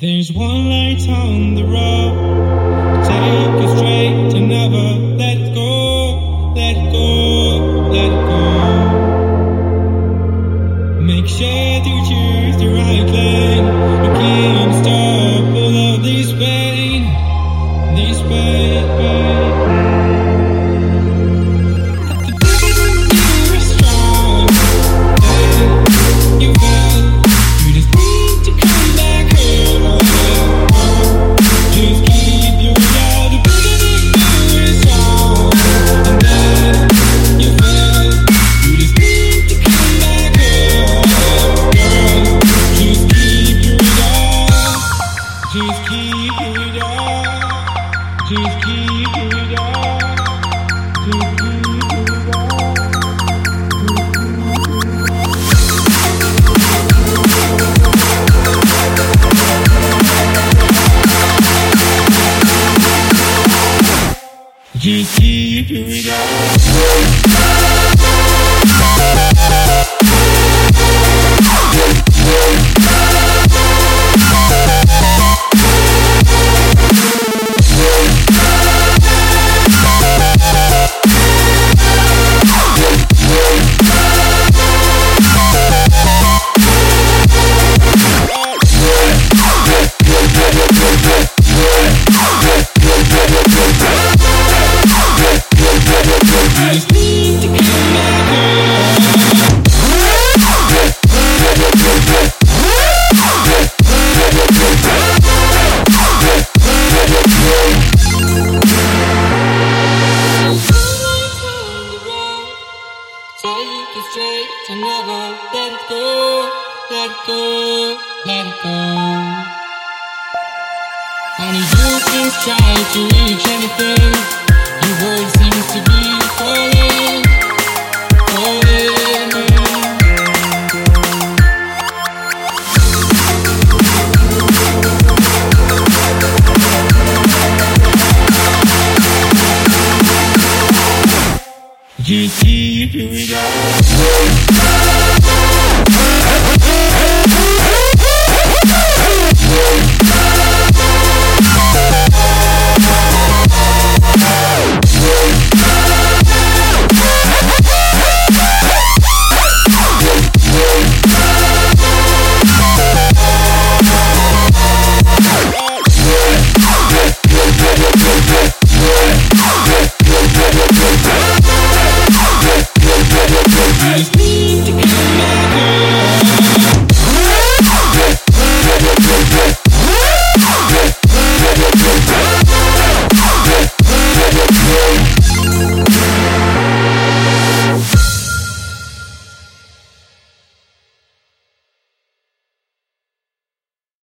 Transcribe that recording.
There's one light on the road, take it straight and never let it go, let it go, let it go. Make sure to choose the right lane, you can't stop all of this pain, this pain. Just keep it up, just keep it up, just keep it up. Just keep it up. Take it straight and never let it go, let it go, let it go. Honey, you can try to reach anything, your world seems to be falling, falling. Just keep it up.